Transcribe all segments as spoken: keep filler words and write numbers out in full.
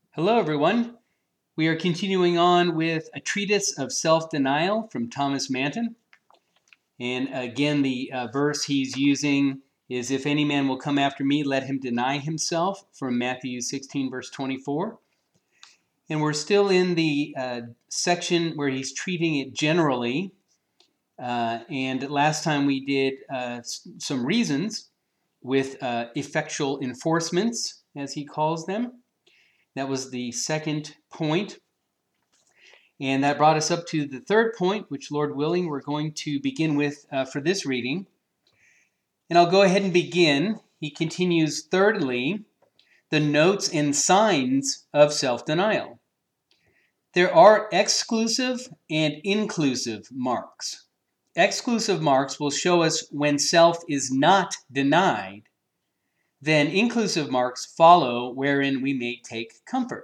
Hello, everyone. We are continuing on with A Treatise of Self-Denial from Thomas Manton. And again, the uh, verse he's using is, "If any man will come after me, let him deny himself," from Matthew sixteen, verse twenty-four. And we're still in the uh, section where he's treating it generally. Uh, and last time we did uh, some reasons with uh, effectual enforcements, as he calls them. That was the second point. And that brought us up to the third point, which, Lord willing, we're going to begin with uh, for this reading. And I'll go ahead and begin. He continues, thirdly, the notes and signs of self-denial. There are exclusive and inclusive marks. Exclusive marks will show us when self is not denied. Then inclusive marks follow wherein we may take comfort.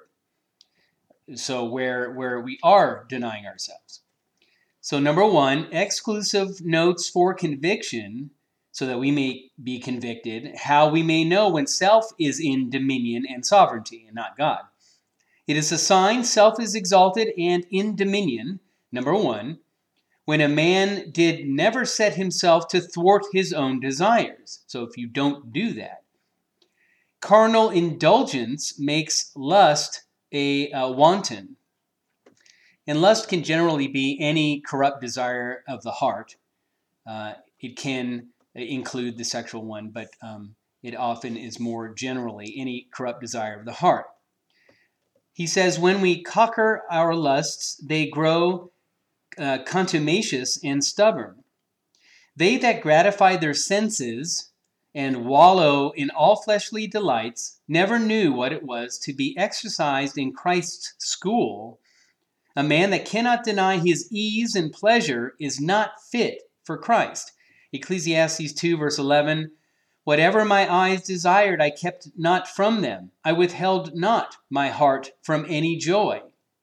So where, where we are denying ourselves. So number one, exclusive notes for conviction, so that we may be convicted, how we may know when self is in dominion and sovereignty and not God. It is a sign self is exalted and in dominion, number one, when a man did never set himself to thwart his own desires. So if you don't do that. Carnal indulgence makes lust a uh, wanton. And lust can generally be any corrupt desire of the heart. Uh, it can include the sexual one, but um, it often is more generally any corrupt desire of the heart. He says, when we conquer our lusts, they grow uh, contumacious and stubborn. They that gratify their senses and wallow in all fleshly delights never knew what it was to be exercised in Christ's school. A man that cannot deny his ease and pleasure is not fit for Christ. Ecclesiastes two, verse eleven, "Whatever my eyes desired, I kept not from them. I withheld not my heart from any joy."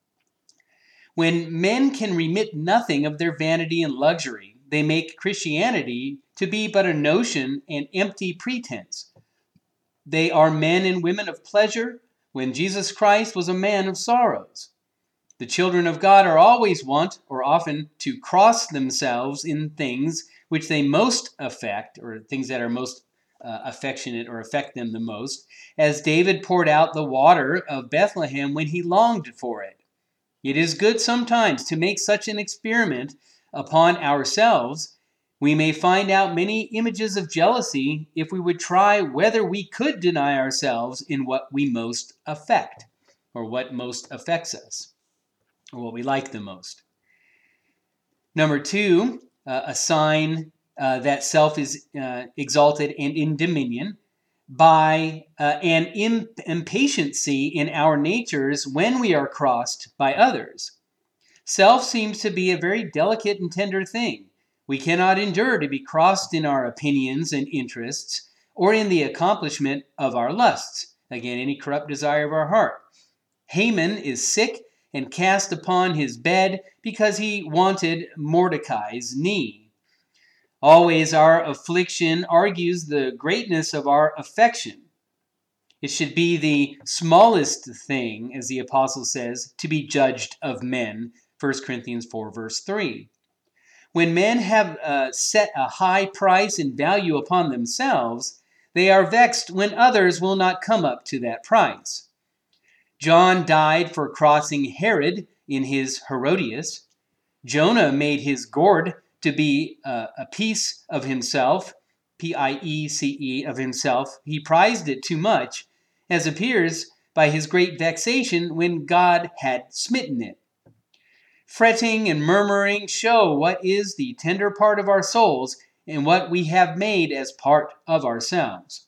When men can remit nothing of their vanity and luxury, they make Christianity to be but a notion and empty pretense. They are men and women of pleasure when Jesus Christ was a man of sorrows. The children of God are always wont, or often, to cross themselves in things which they most affect, or things that are most uh, affectionate or affect them the most, as David poured out the water of Bethlehem when he longed for it. It is good sometimes to make such an experiment upon ourselves. We may find out many images of jealousy if we would try whether we could deny ourselves in what we most affect, or what most affects us, or what we like the most. Number two, uh, a sign uh, that self is uh, exalted and in dominion by uh, an imp- impatiency in our natures when we are crossed by others. Self seems to be a very delicate and tender thing. We cannot endure to be crossed in our opinions and interests, or in the accomplishment of our lusts. Again, any corrupt desire of our heart. Haman is sick and cast upon his bed because he wanted Mordecai's knee. Always our affliction argues the greatness of our affection. It should be the smallest thing, as the apostle says, to be judged of men. First Corinthians four, verse three. When men have uh, set a high price and value upon themselves, they are vexed when others will not come up to that price. John died for crossing Herod in his Herodias. Jonah made his gourd to be uh, a piece of himself, P I E C E, of himself. He prized it too much, as appears by his great vexation when God had smitten it. Fretting and murmuring show what is the tender part of our souls and what we have made as part of ourselves.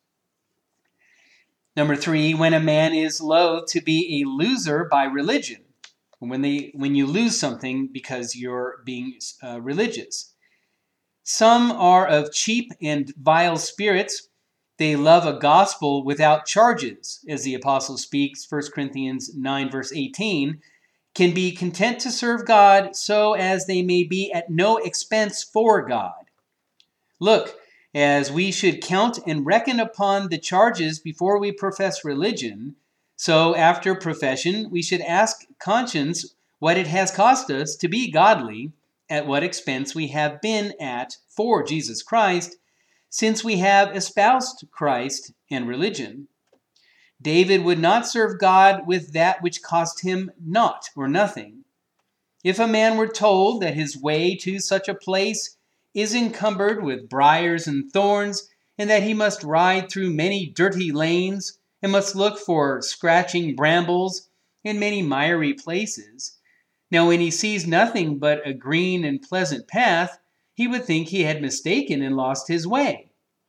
Number three, when a man is loath to be a loser by religion. When, they, when you lose something because you're being uh, religious. Some are of cheap and vile spirits. They love a gospel without charges, as the apostle speaks, First Corinthians nine, verse eighteen, can be content to serve God so as they may be at no expense for God. Look, as we should count and reckon upon the charges before we profess religion, So after profession, we should ask conscience what it has cost us to be godly, at what expense we have been at for Jesus Christ, since we have espoused Christ and religion. David would not serve God with that which cost him naught or nothing. If a man were told that his way to such a place is encumbered with briars and thorns, and that he must ride through many dirty lanes, and must look for scratching brambles in many miry places, now when he sees nothing but a green and pleasant path, he would think he had mistaken and lost his way.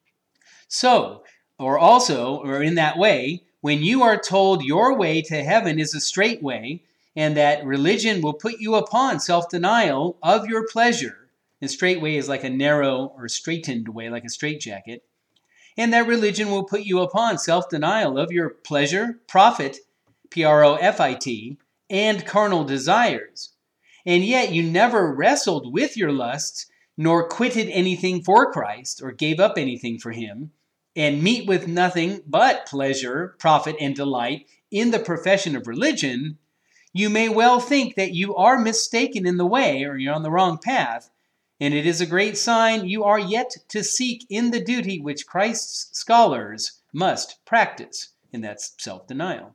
So, or also, or in that way, when you are told your way to heaven is a straight way, and that religion will put you upon self-denial of your pleasure, and straight way is like a narrow or straightened way, like a straitjacket, and that religion will put you upon self-denial of your pleasure, profit, P R O F I T, and carnal desires, and yet you never wrestled with your lusts, nor quitted anything for Christ, or gave up anything for him, and meet with nothing but pleasure, profit, and delight in the profession of religion, you may well think that you are mistaken in the way, or you're on the wrong path, and it is a great sign you are yet to seek in the duty which Christ's scholars must practice, and that's self-denial.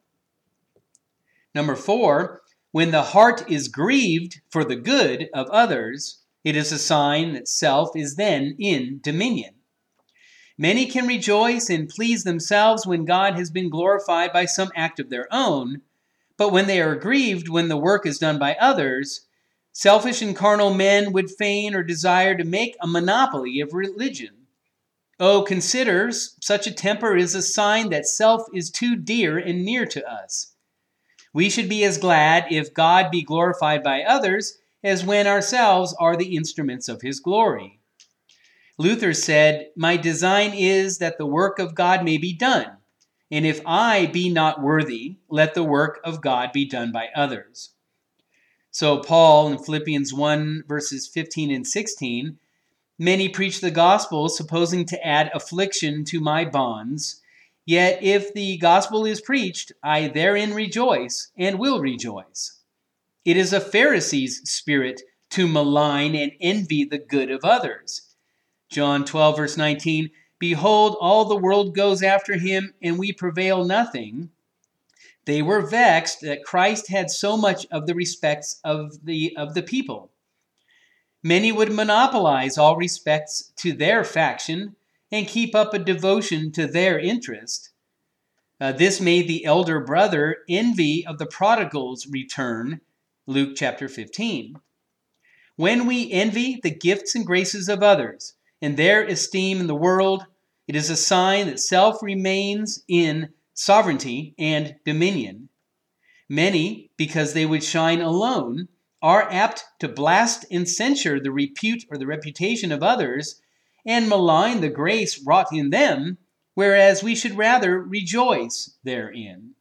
Number four, when the heart is grieved for the good of others, it is a sign that self is then in dominion. Many can rejoice and please themselves when God has been glorified by some act of their own, but when they are grieved when the work is done by others, selfish and carnal men would fain or desire to make a monopoly of religion. Oh, consider, such a temper is a sign that self is too dear and near to us. We should be as glad if God be glorified by others as when ourselves are the instruments of his glory. Luther said, "My design is that the work of God may be done, and if I be not worthy, let the work of God be done by others." So Paul in Philippians one, verses fifteen and sixteen, "Many preach the gospel, supposing to add affliction to my bonds. Yet if the gospel is preached, I therein rejoice and will rejoice. It is a Pharisee's spirit to malign and envy the good of others." John twelve, verse nineteen, "Behold, all the world goes after him, and we prevail nothing. They were vexed that Christ had so much of the respects of the, of the people. Many would monopolize all respects to their faction and keep up a devotion to their interest. Uh, this made the elder brother envy of the prodigal's return, Luke chapter fifteen. When we envy the gifts and graces of others and their esteem in the world, it is a sign that self remains in sovereignty and dominion. Many, because they would shine alone, are apt to blast and censure the repute or the reputation of others and malign the grace wrought in them, whereas we should rather rejoice therein.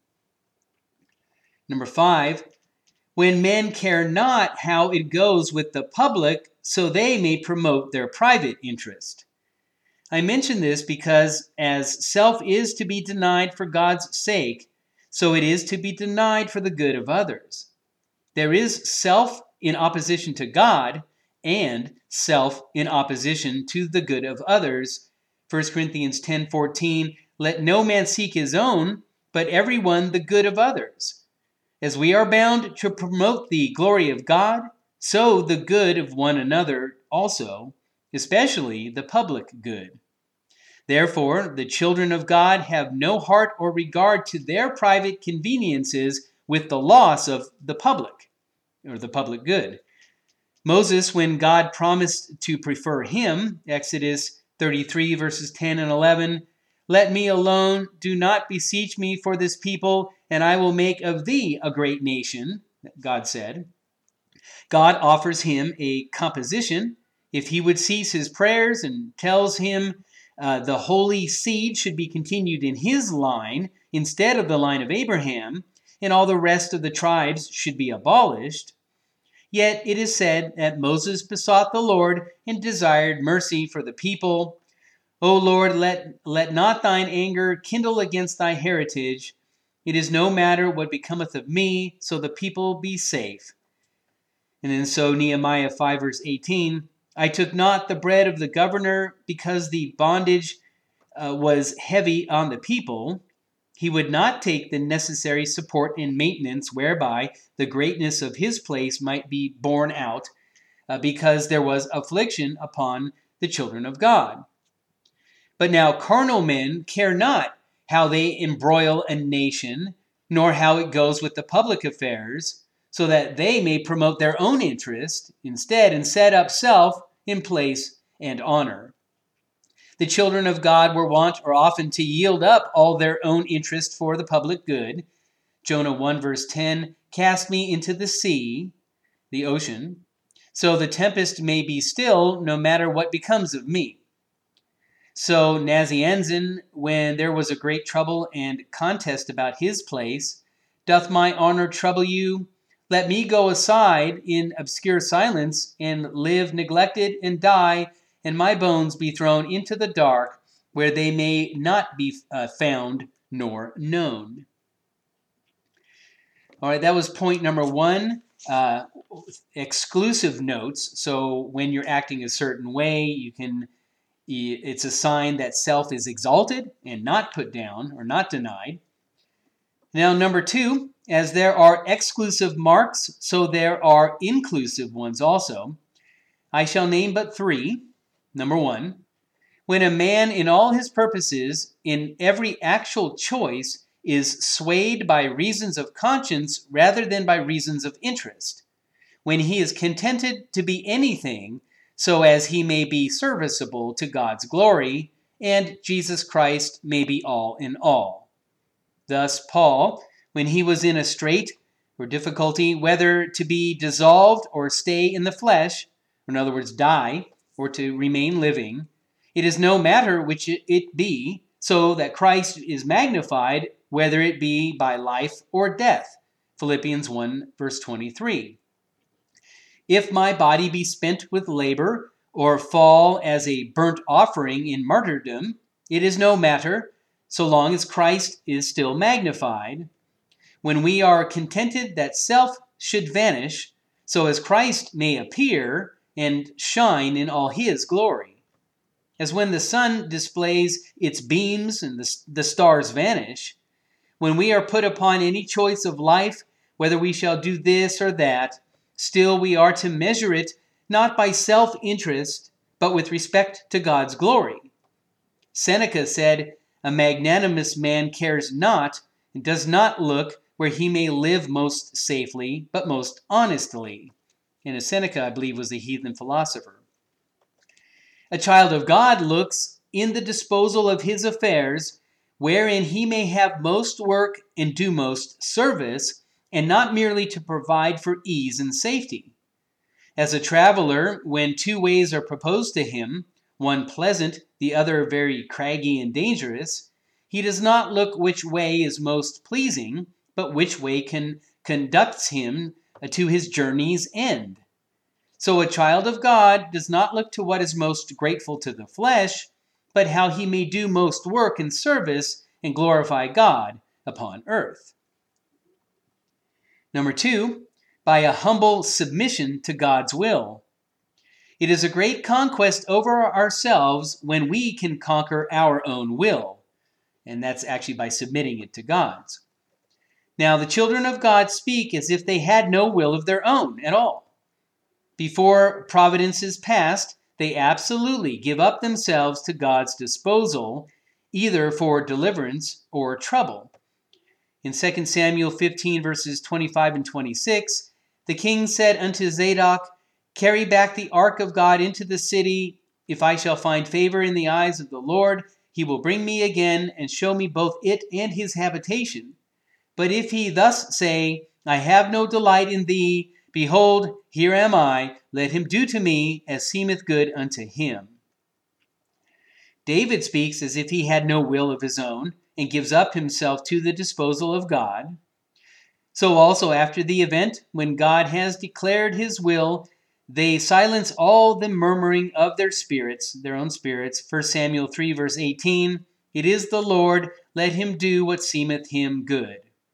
Number five, when men care not how it goes with the public, so they may promote their private interest. I mention this because as self is to be denied for God's sake, so it is to be denied for the good of others. There is self in opposition to God and self in opposition to the good of others. First Corinthians ten fourteen, "Let no man seek his own, but every one the good of others." As we are bound to promote the glory of God, so the good of one another also, especially the public good. Therefore, the children of God have no heart or regard to their private conveniences with the loss of the public, or the public good. Moses, when God promised to prefer him, Exodus thirty-three, verses ten and eleven, "Let me alone, do not beseech me for this people, and I will make of thee a great nation," God said. God offers him a composition if he would cease his prayers, and tells him uh, the holy seed should be continued in his line instead of the line of Abraham, and all the rest of the tribes should be abolished. Yet it is said that Moses besought the Lord and desired mercy for the people. "O Lord, let, let not thine anger kindle against thy heritage. It is no matter what becometh of me, so the people be safe. And then so Nehemiah five verse eighteen, I took not the bread of the governor because the bondage uh, was heavy on the people. He would not take the necessary support and maintenance whereby the greatness of his place might be borne out, uh, because there was affliction upon the children of God. But now carnal men care not how they embroil a nation, nor how it goes with the public affairs, so that they may promote their own interest instead and set up self in place and honor. The children of God were wont or often to yield up all their own interest for the public good. Jonah one verse ten, cast me into the sea, the ocean, so the tempest may be still no matter what becomes of me. So Nazianzen, when there was a great trouble and contest about his place, doth my honor trouble you? Let me go aside in obscure silence and live neglected and die, and my bones be thrown into the dark, where they may not be uh, found nor known. All right, that was point number one, uh, exclusive notes. So when you're acting a certain way, you can, it's a sign that self is exalted and not put down or not denied. Now, number two, as there are exclusive marks, so there are inclusive ones also. I shall name but three. Number one, when a man in all his purposes, in every actual choice, is swayed by reasons of conscience rather than by reasons of interest. When he is contented to be anything, so as he may be serviceable to God's glory, and Jesus Christ may be all in all. Thus Paul, when he was in a strait or difficulty, whether to be dissolved or stay in the flesh, or in other words, die, or to remain living, it is no matter which it be, so that Christ is magnified, whether it be by life or death. Philippians one, verse twenty-three. If my body be spent with labor, or fall as a burnt offering in martyrdom, it is no matter, so long as Christ is still magnified. When we are contented that self should vanish, so as Christ may appear and shine in all his glory. As when the sun displays its beams and the, the stars vanish, when we are put upon any choice of life, whether we shall do this or that, still we are to measure it not by self-interest, but with respect to God's glory. Seneca said, a magnanimous man cares not and does not look where he may live most safely, but most honestly. And Seneca, I believe, was a heathen philosopher. A child of God looks in the disposal of his affairs, wherein he may have most work and do most service, and not merely to provide for ease and safety. As a traveler, when two ways are proposed to him, one pleasant, the other very craggy and dangerous, he does not look which way is most pleasing, but which way can conducts him to his journey's end. So a child of God does not look to what is most grateful to the flesh, but how he may do most work and service and glorify God upon earth. Number two, by a humble submission to God's will. It is a great conquest over ourselves when we can conquer our own will, and that's actually by submitting it to God's. Now, the children of God speak as if they had no will of their own at all. Before providence is past, they absolutely give up themselves to God's disposal, either for deliverance or trouble. In Second Samuel fifteen, verses twenty-five and twenty-six, the king said unto Zadok, carry back the ark of God into the city. If I shall find favor in the eyes of the Lord, he will bring me again and show me both it and his habitation. But if he thus say, I have no delight in thee, behold, here am I, let him do to me as seemeth good unto him. David speaks as if he had no will of his own, and gives up himself to the disposal of God. So also after the event, when God has declared his will, they silence all the murmuring of their spirits, their own spirits. First Samuel three, verse eighteen, it is the Lord, let him do what seemeth him good.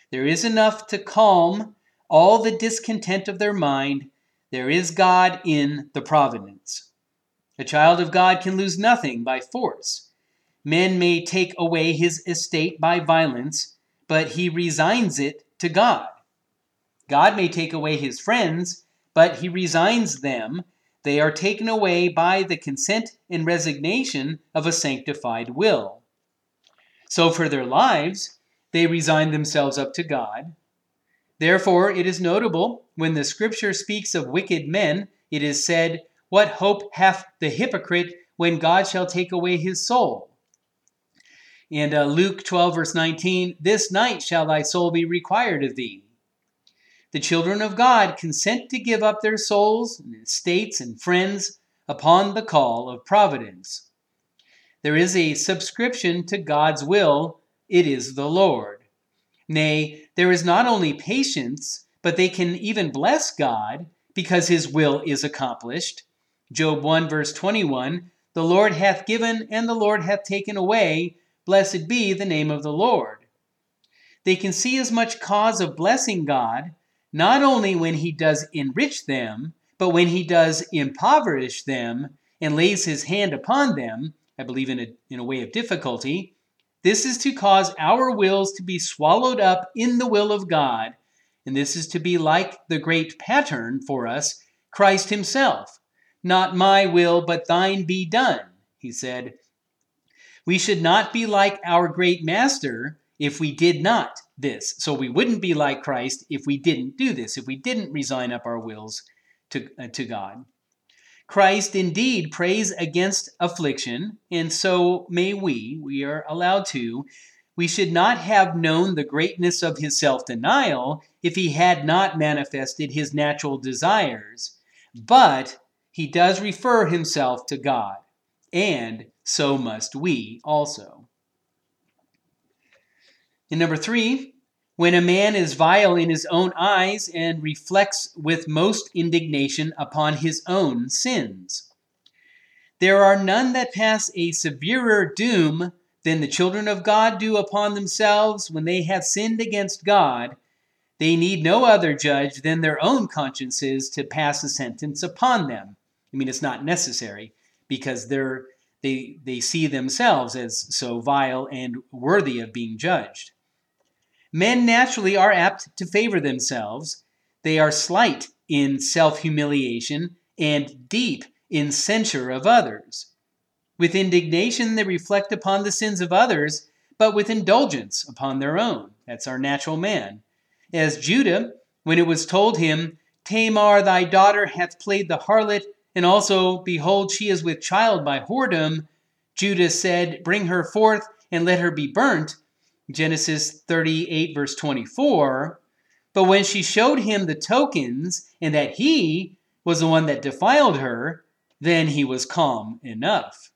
There is enough to calm all the discontent of their mind. There is God in the providence. A child of God can lose nothing by force. Men may take away his estate by violence, but he resigns it to God. God may take away his friends, but he resigns them. They are taken away by the consent and resignation of a sanctified will. So for their lives, they resign themselves up to God. Therefore, it is notable when the scripture speaks of wicked men, it is said, "What hope hath the hypocrite when God shall take away his soul?" And uh, Luke twelve, verse nineteen, "This night shall thy soul be required of thee." The children of God consent to give up their souls, and estates, and friends upon the call of providence. There is a subscription to God's will. It is the Lord. Nay, there is not only patience, but they can even bless God because his will is accomplished. Job one, verse twenty-one, "The Lord hath given, and the Lord hath taken away. Blessed be the name of the Lord." They can see as much cause of blessing God, not only when he does enrich them, but when he does impoverish them and lays his hand upon them, I believe in a, in a way of difficulty. This is to cause our wills to be swallowed up in the will of God, and this is to be like the great pattern for us, Christ himself. "Not my will, but thine be done," he said. We should not be like our great master if we did not this. So we wouldn't be like Christ if we didn't do this, if we didn't resign up our wills to, uh, to God. Christ indeed prays against affliction, and so may we. We are allowed to. We should not have known the greatness of his self-denial if he had not manifested his natural desires. But he does refer himself to God, and so must we also. And number three, when a man is vile in his own eyes and reflects with most indignation upon his own sins. There are none that pass a severer doom than the children of God do upon themselves when they have sinned against God. They need no other judge than their own consciences to pass a sentence upon them. I mean, it's not necessary because they're, they, they see themselves as so vile and worthy of being judged. Men naturally are apt to favor themselves. They are slight in self-humiliation and deep in censure of others. With indignation, they reflect upon the sins of others, but with indulgence upon their own. That's our natural man. As Judah, when it was told him, "Tamar, thy daughter, hath played the harlot, and also, behold, she is with child by whoredom," Judah said, "Bring her forth, and let her be burnt." Genesis thirty-eight, verse twenty-four. But when she showed him the tokens, and that he was the one that defiled her, then he was calm enough.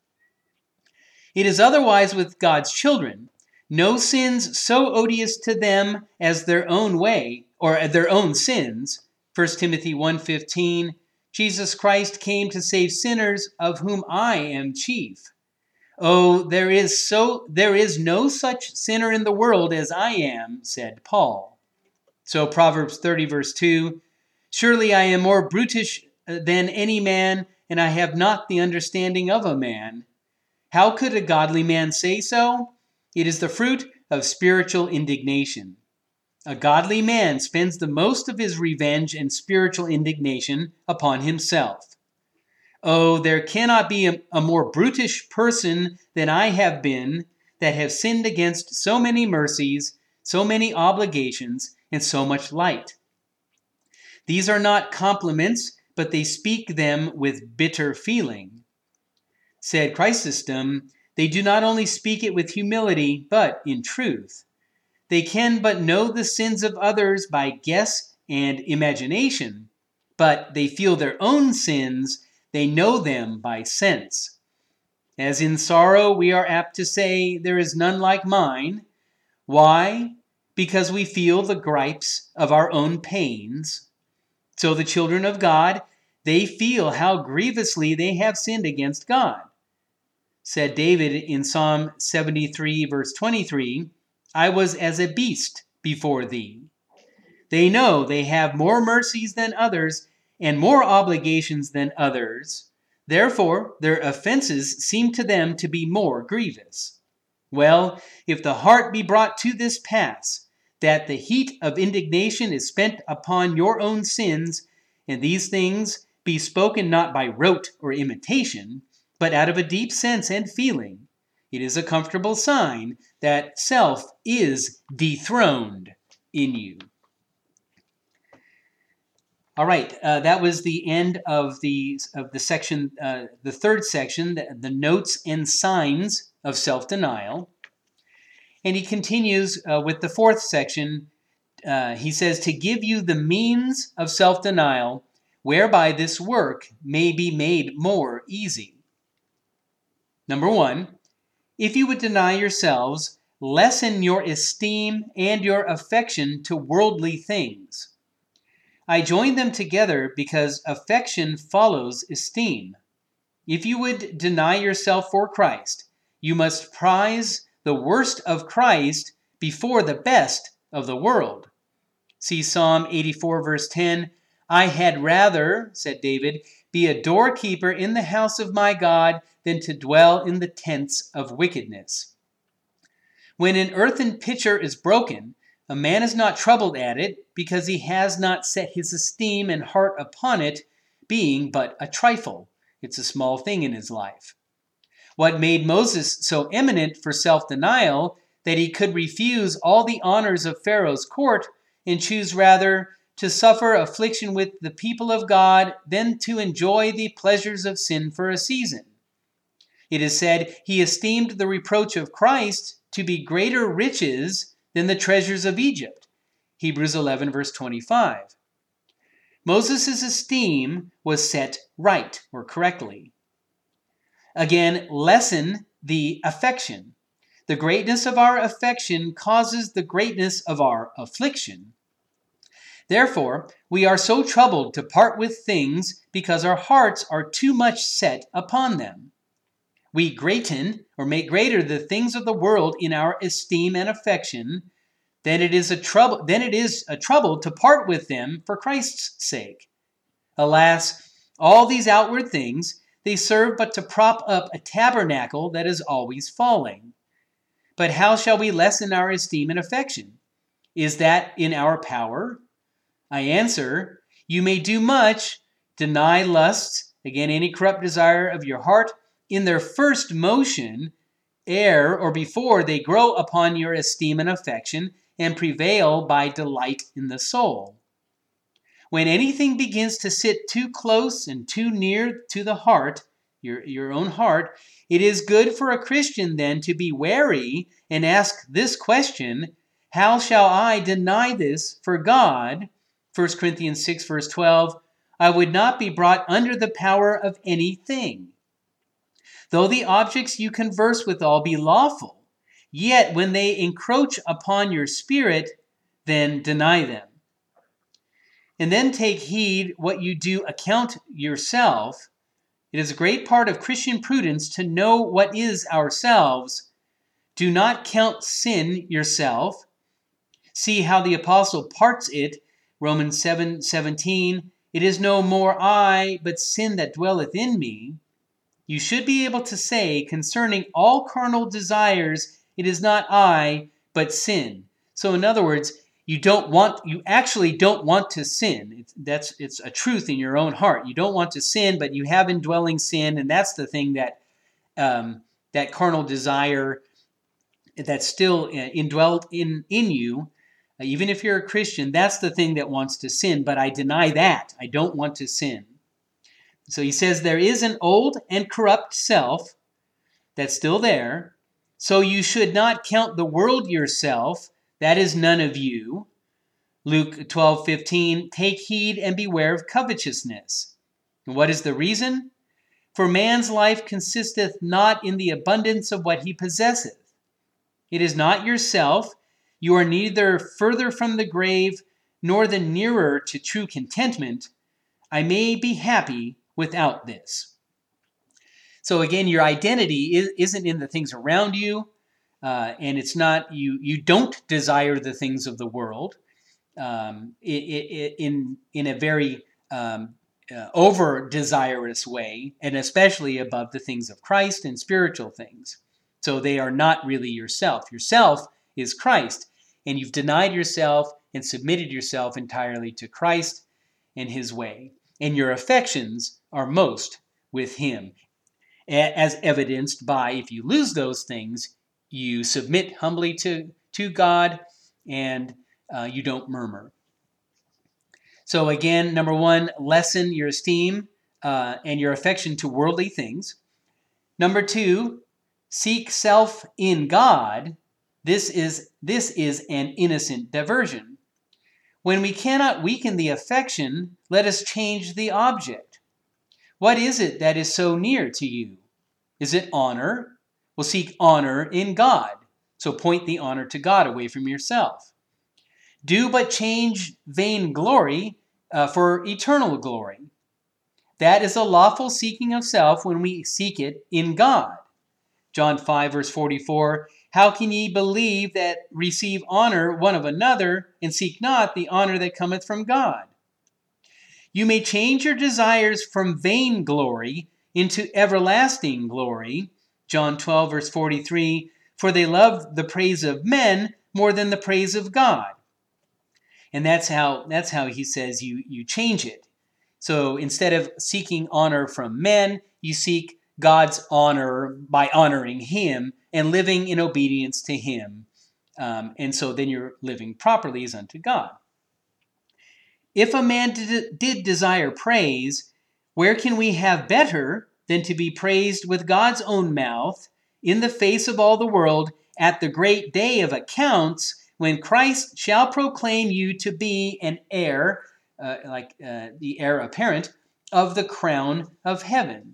It is otherwise with God's children. No sins so odious to them as their own way, or their own sins. First Timothy one fifteen, "Jesus Christ came to save sinners, of whom I am chief." Oh, there is so there is no such sinner in the world as I am, said Paul. So Proverbs thirty, verse two, "Surely I am more brutish than any man, and I have not the understanding of a man." How could a godly man say so? It is the fruit of spiritual indignation. A godly man spends the most of his revenge and spiritual indignation upon himself. Oh, there cannot be a, a more brutish person than I have been, that have sinned against so many mercies, so many obligations, and so much light. These are not compliments, but they speak them with bitter feeling. Said Chrysostom, they do not only speak it with humility, but in truth. They can but know the sins of others by guess and imagination, but they feel their own sins. They know them by sense. As in sorrow, we are apt to say, "There is none like mine." Why? Because we feel the gripes of our own pains. So the children of God, they feel how grievously they have sinned against God. Said David in Psalm seventy-three, verse twenty-three, "I was as a beast before thee. They know they have more mercies than others and more obligations than others. Therefore, their offenses seem to them to be more grievous. Well, if the heart be brought to this pass, that the heat of indignation is spent upon your own sins, and these things be spoken not by rote or imitation, but out of a deep sense and feeling, it is a comfortable sign that self is dethroned in you. All right, uh, that was the end of the of the section, uh, the third section, the, the notes and signs of self-denial. And he continues uh, with the fourth section. Uh, he says, to give you the means of self-denial, whereby this work may be made more easy. Number one, if you would deny yourselves, lessen your esteem and your affection to worldly things. I join them together because affection follows esteem. If you would deny yourself for Christ, you must prize the worst of Christ before the best of the world. See Psalm eighty-four, verse ten. I had rather, said David, be a doorkeeper in the house of my God than to dwell in the tents of wickedness. When an earthen pitcher is broken, a man is not troubled at it, because he has not set his esteem and heart upon it, being but a trifle. It's a small thing in his life. What made Moses so eminent for self-denial that he could refuse all the honors of Pharaoh's court and choose rather to suffer affliction with the people of God than to enjoy the pleasures of sin for a season? It is said he esteemed the reproach of Christ to be greater riches than the treasures of Egypt. Hebrews eleven, verse twenty-five. Moses' esteem was set right or correctly. Again, lessen the affection. The greatness of our affection causes the greatness of our affliction. Therefore, we are so troubled to part with things because our hearts are too much set upon them. We greaten or make greater the things of the world in our esteem and affection, then it is a trouble then it is a trouble to part with them for Christ's sake. Alas, all these outward things, they serve but to prop up a tabernacle that is always falling. But how shall we lessen our esteem and affection? Is that in our power? I answer, you may do much. Deny lusts, again any corrupt desire of your heart, in their first motion, ere or before they grow upon your esteem and affection, and prevail by delight in the soul. When anything begins to sit too close and too near to the heart, your, your own heart, it is good for a Christian then to be wary and ask this question, how shall I deny this for God? First Corinthians six, verse twelve, I would not be brought under the power of anything. Though the objects you converse withal be lawful, yet when they encroach upon your spirit, then deny them. And then take heed what you do account yourself. It is a great part of Christian prudence to know what is ourselves. Do not count sin yourself. See how the apostle parts it, Romans seven seventeen. It is no more I, but sin that dwelleth in me. You should be able to say concerning all carnal desires, it is not I, but sin. So in other words, you don't want, you actually don't want to sin. It's, that's, it's a truth in your own heart. You don't want to sin, but you have indwelling sin, and that's the thing that um, that carnal desire that's still indwelt in, in you. Uh, even if you're a Christian, that's the thing that wants to sin, but I deny that. I don't want to sin. So he says there is an old and corrupt self that's still there. So you should not count the world yourself. That is none of you. Luke twelve fifteen, take heed and beware of covetousness. And what is the reason? For man's life consisteth not in the abundance of what he possesseth. It is not yourself. You are neither further from the grave, nor the nearer to true contentment. I may be happy without this. So again, your identity isn't in the things around you. Uh, and it's not, you you don't desire the things of the world um, it, it, in, in a very um, uh, over-desirous way, and especially above the things of Christ and spiritual things. So they are not really yourself. Yourself is Christ, and you've denied yourself and submitted yourself entirely to Christ and his way. And your affections are most with him, as evidenced by, if you lose those things, you submit humbly to, to God, and uh, you don't murmur. So again, number one, lessen your esteem uh, and your affection to worldly things. Number two, seek self in God. This is, this is an innocent diversion. When we cannot weaken the affection, let us change the object. What is it that is so near to you? Is it honor? Well, seek honor in God. So point the honor to God away from yourself. Do but change vain glory uh, for eternal glory. That is a lawful seeking of self when we seek it in God. John five, verse forty-four, how can ye believe that receive honor one of another, and seek not the honor that cometh from God? You may change your desires from vain glory into everlasting glory. John twelve, verse forty-three, for they love the praise of men more than the praise of God. And that's how, that's how he says you, you change it. So instead of seeking honor from men, you seek God's honor by honoring him and living in obedience to him. Um, and so then you're living properly as unto God. If a man did, did desire praise, where can we have better than to be praised with God's own mouth in the face of all the world at the great day of accounts, when Christ shall proclaim you to be an heir, uh, like uh, the heir apparent, of the crown of heaven.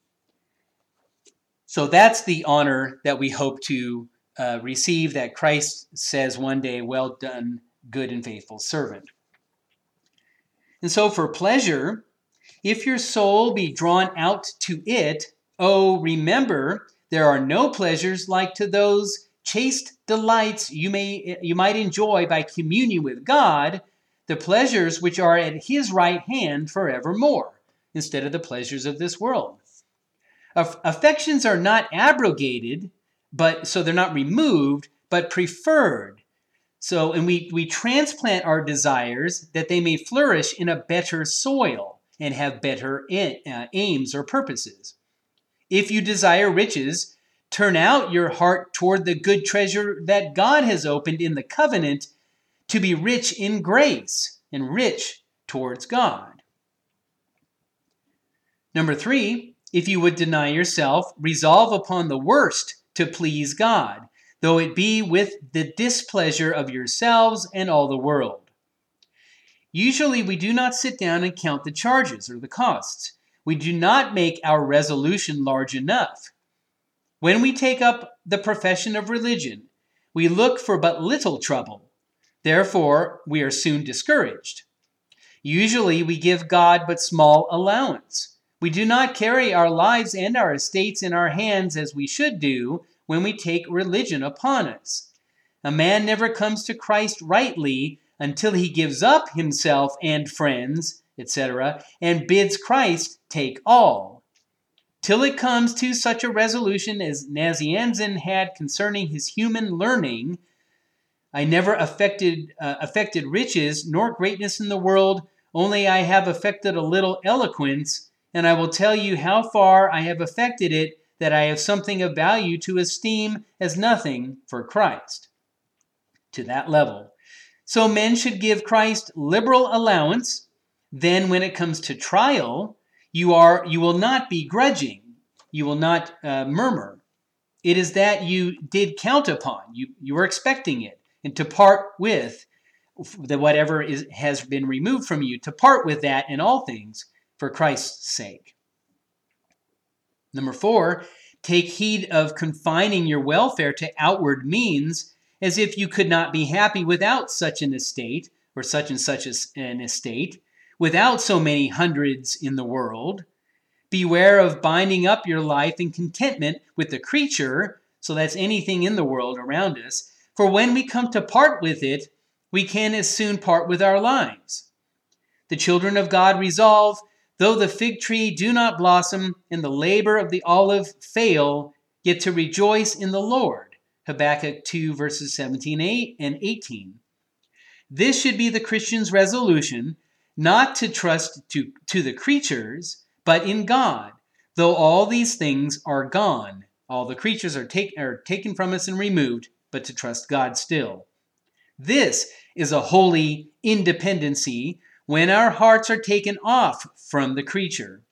So that's the honor that we hope to uh, receive, that Christ says one day, well done, good and faithful servant. And so for pleasure, if your soul be drawn out to it, oh, remember, there are no pleasures like to those chaste delights you may you might enjoy by communion with God, the pleasures which are at his right hand forevermore, instead of the pleasures of this world. Affections are not abrogated, but so they're not removed, but preferred. So, and we, we transplant our desires that they may flourish in a better soil and have better uh, aims or purposes. If you desire riches, turn out your heart toward the good treasure that God has opened in the covenant, to be rich in grace and rich towards God. Number three, if you would deny yourself, resolve upon the worst to please God, though it be with the displeasure of yourselves and all the world. Usually we do not sit down and count the charges or the costs. We do not make our resolution large enough. When we take up the profession of religion, we look for but little trouble. Therefore, we are soon discouraged. Usually we give God but small allowance. We do not carry our lives and our estates in our hands as we should do when we take religion upon us. A man never comes to Christ rightly until he gives up himself and friends, et cetera, and bids Christ take all. Till it comes to such a resolution as Nazianzen had concerning his human learning, I never affected, uh, affected riches nor greatness in the world, only I have affected a little eloquence, and I will tell you how far I have affected it, that I have something of value to esteem as nothing for Christ. To that level. So men should give Christ liberal allowance. Then when it comes to trial, you are you will not be grudging. You will not uh, murmur. It is that you did count upon. You, you were expecting it. And to part with the whatever is, has been removed from you, to part with that in all things for Christ's sake. Number four, take heed of confining your welfare to outward means, as if you could not be happy without such an estate, or such and such an estate, without so many hundreds in the world. Beware of binding up your life in contentment with the creature, So that's anything in the world around us. For when we come to part with it, we can as soon part with our lives. The children of God resolve, though the fig tree do not blossom and the labor of the olive fail, yet to rejoice in the Lord. Habakkuk two, verses seventeen and eighteen. This should be the Christian's resolution, not to trust to, to the creatures, but in God, though all these things are gone. All the creatures are, take, are taken from us and removed, but to trust God still. This is a holy independency when our hearts are taken off from the creature.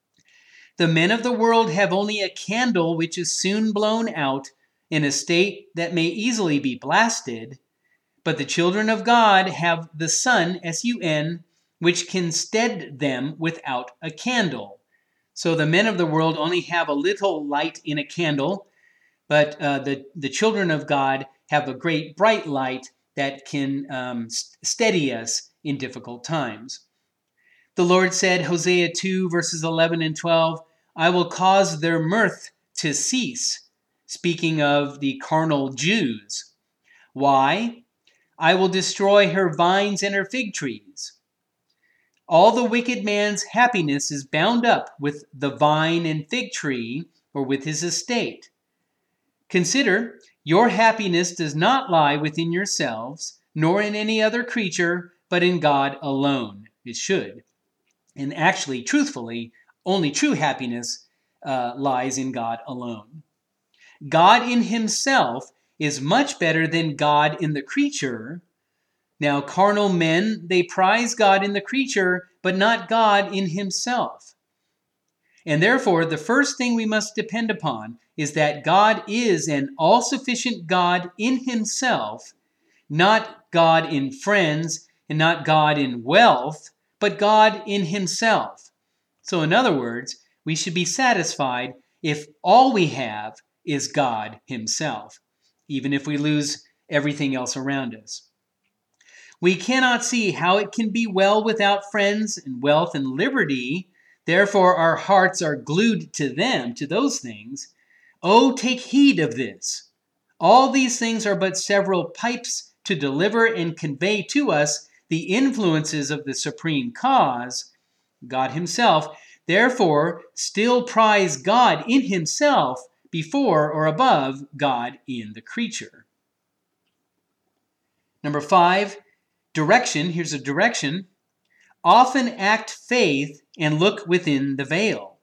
The men of the world have only a candle which is soon blown out in a state that may easily be blasted, but the children of God have the sun, S U N, which can stead them without a candle. So the men of the world only have a little light in a candle, but uh, the, the children of God have a great bright light that can um, steady us in difficult times. The Lord said, Hosea two, verses eleven and twelve, I will cause their mirth to cease, speaking of the carnal Jews. Why? I will destroy her vines and her fig trees. All the wicked man's happiness is bound up with the vine and fig tree, or with his estate. Consider, your happiness does not lie within yourselves, nor in any other creature, but in God alone. It should. And actually, truthfully, only true happiness uh, lies in God alone. God in himself is much better than God in the creature. Now, carnal men, they prize God in the creature, but not God in himself. And therefore, the first thing we must depend upon is that God is an all-sufficient God in himself, not God in friends and not God in wealth, but God in himself. So in other words, we should be satisfied if all we have is God himself, even if we lose everything else around us. We cannot see how it can be well without friends and wealth and liberty. Therefore, our hearts are glued to them, to those things. Oh, take heed of this. All these things are but several pipes to deliver and convey to us the influences of the supreme cause, God himself. Therefore, still prize God in himself before or above God in the creature. Number five, direction. Here's a direction. Often act faith and look within the veil.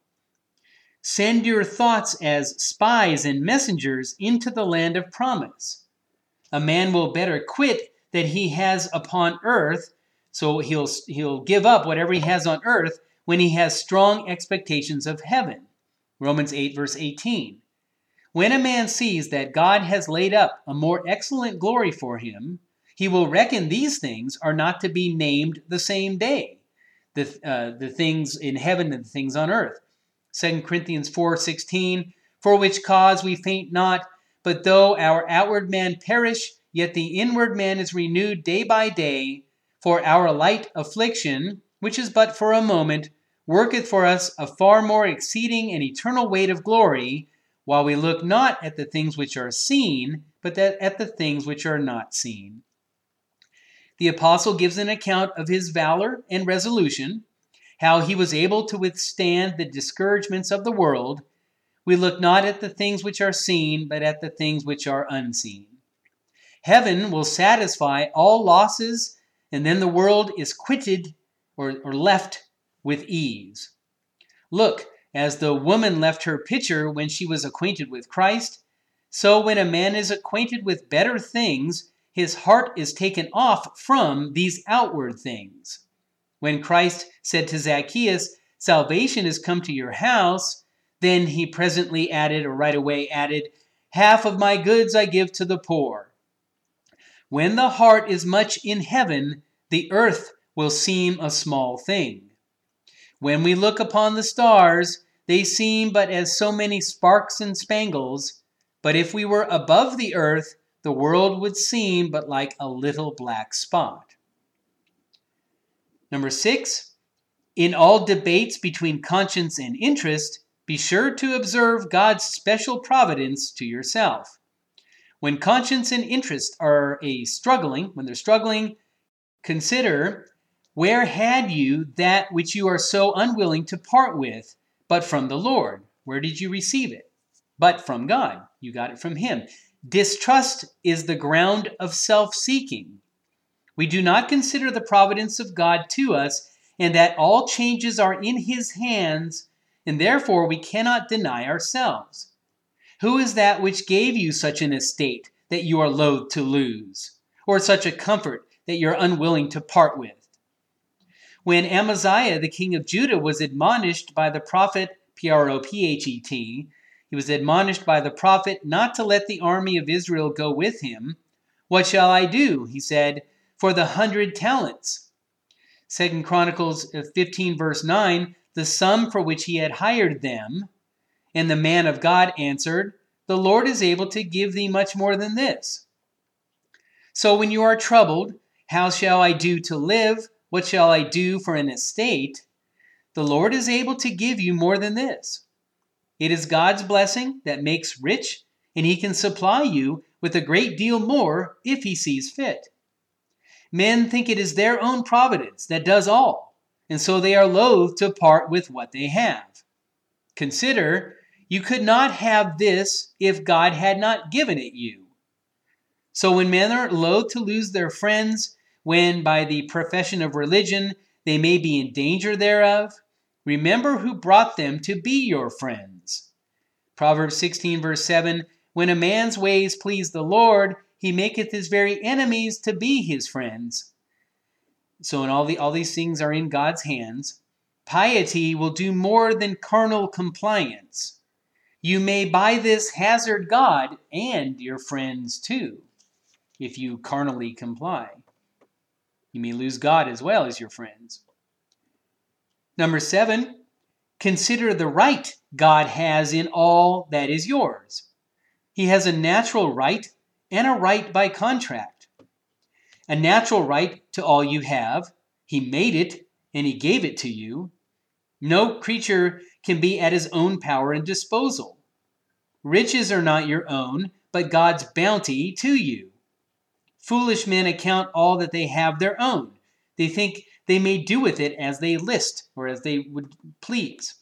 Send your thoughts as spies and messengers into the land of promise. A man will better quit that he has upon earth, so he'll, he'll give up whatever he has on earth when he has strong expectations of heaven. Romans eight, verse eighteen. When a man sees that God has laid up a more excellent glory for him, he will reckon these things are not to be named the same day, the, uh, the things in heaven and the things on earth. Second Corinthians four sixteen, for which cause we faint not, but though our outward man perish, yet the inward man is renewed day by day. For our light affliction, which is but for a moment, worketh for us a far more exceeding and eternal weight of glory, while we look not at the things which are seen, but that at the things which are not seen. The apostle gives an account of his valor and resolution, how he was able to withstand the discouragements of the world. We look not at the things which are seen, but at the things which are unseen. Heaven will satisfy all losses, and then the world is quitted or, or left with ease. Look, as the woman left her pitcher when she was acquainted with Christ, so when a man is acquainted with better things, his heart is taken off from these outward things. When Christ said to Zacchaeus, salvation is come to your house, then he presently added, or right away added, half of my goods I give to the poor. When the heart is much in heaven, the earth will seem a small thing. When we look upon the stars, they seem but as so many sparks and spangles, but if we were above the earth, the world would seem but like a little black spot. Number six, in all debates between conscience and interest, Be sure to observe God's special providence to yourself. When conscience and interest are a struggling, when they're struggling, consider, where had you that which you are so unwilling to part with, but from the Lord? Where did you receive it? But from God. You got it from Him. Distrust is the ground of self-seeking. We do not consider the providence of God to us, and that all changes are in His hands, and therefore we cannot deny ourselves. Who is that which gave you such an estate that you are loath to lose, or such a comfort that you're unwilling to part with? When Amaziah, the king of Judah, was admonished by the prophet, P R O P H E T, he was admonished by the prophet not to let the army of Israel go with him. What shall I do, he said, for the hundred talents? Second Chronicles fifteen verse nine, the sum for which he had hired them. And the man of God answered, the Lord is able to give thee much more than this. So when you are troubled, how shall I do to live? What shall I do for an estate? The Lord is able to give you more than this. It is God's blessing that makes rich, and He can supply you with a great deal more if He sees fit. Men think it is their own providence that does all, and so they are loath to part with what they have. Consider, you could not have this if God had not given it you. So when men are loath to lose their friends, when by the profession of religion they may be in danger thereof, remember who brought them to be your friends. Proverbs sixteen verse seven, when a man's ways please the Lord, He maketh his very enemies to be his friends. So in all, the, all these things are in God's hands. Piety will do more than carnal compliance. You may by this hazard God and your friends too, if you carnally comply. You may lose God as well as your friends. Number seven, consider the right God has in all that is yours. He has a natural right and a right by contract. A natural right to all you have. He made it and He gave it to you. No creature can be at his own power and disposal. Riches are not your own, but God's bounty to you. Foolish men account all that they have their own. They think they may do with it as they list or as they would please.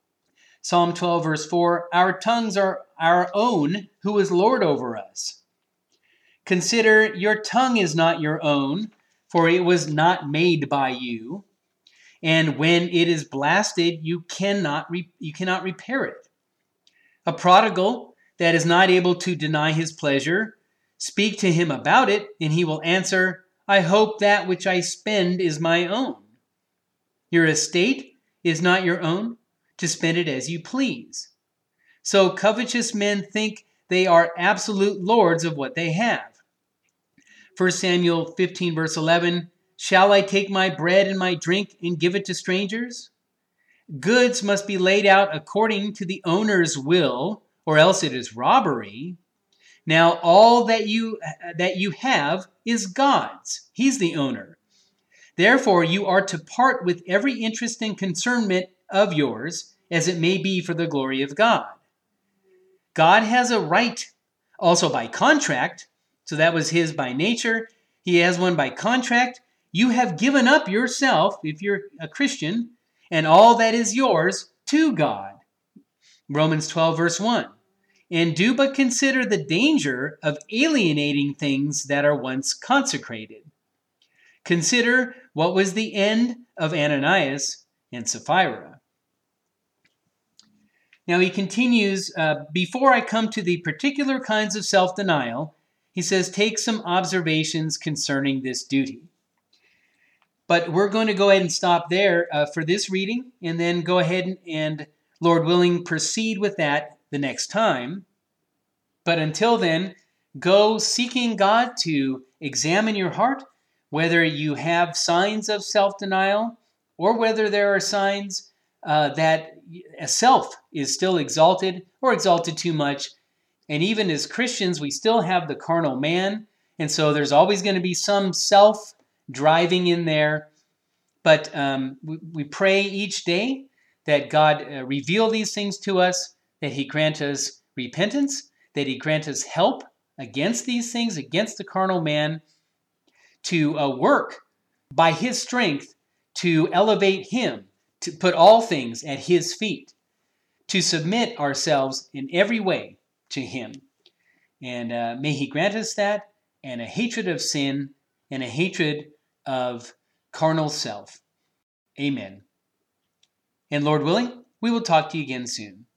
Psalm twelve verse four, our tongues are our own, who is Lord over us. Consider, your tongue is not your own, for it was not made by you. And when it is blasted, you cannot, re- you cannot repair it. A prodigal that is not able to deny his pleasure, speak to him about it, and he will answer, I hope that which I spend is my own. Your estate is not your own, to spend it as you please. So covetous men think they are absolute lords of what they have. First Samuel fifteen verse eleven, shall I take my bread and my drink and give it to strangers? Goods must be laid out according to the owner's will, or else it is robbery. Now all that you that you have is God's. He's the owner. Therefore you are to part with every interest and concernment of yours, as it may be for the glory of God. God has a right also by contract, so that was His by nature. He has one by contract. You have given up yourself, if you're a Christian, and all that is yours to God. Romans twelve verse one. And do but consider the danger of alienating things that are once consecrated. Consider what was the end of Ananias and Sapphira. Now he continues, uh, before I come to the particular kinds of self-denial, he says, take some observations concerning this duty. But we're going to go ahead and stop there uh, for this reading, and then go ahead and, Lord willing, proceed with that the next time. But until then, go seeking God to examine your heart, whether you have signs of self-denial or whether there are signs uh, that a self is still exalted or exalted too much. And even as Christians, we still have the carnal man. And so there's always going to be some self driving in there. But um, we, we pray each day that God uh, reveal these things to us, that he grant us repentance, that he grant us help against these things, against the carnal man, to uh, work by his strength to elevate him, to put all things at his feet, to submit ourselves in every way to him. And uh, may he grant us that, and a hatred of sin, and a hatred of carnal self. Amen. And Lord willing, we will talk to you again soon.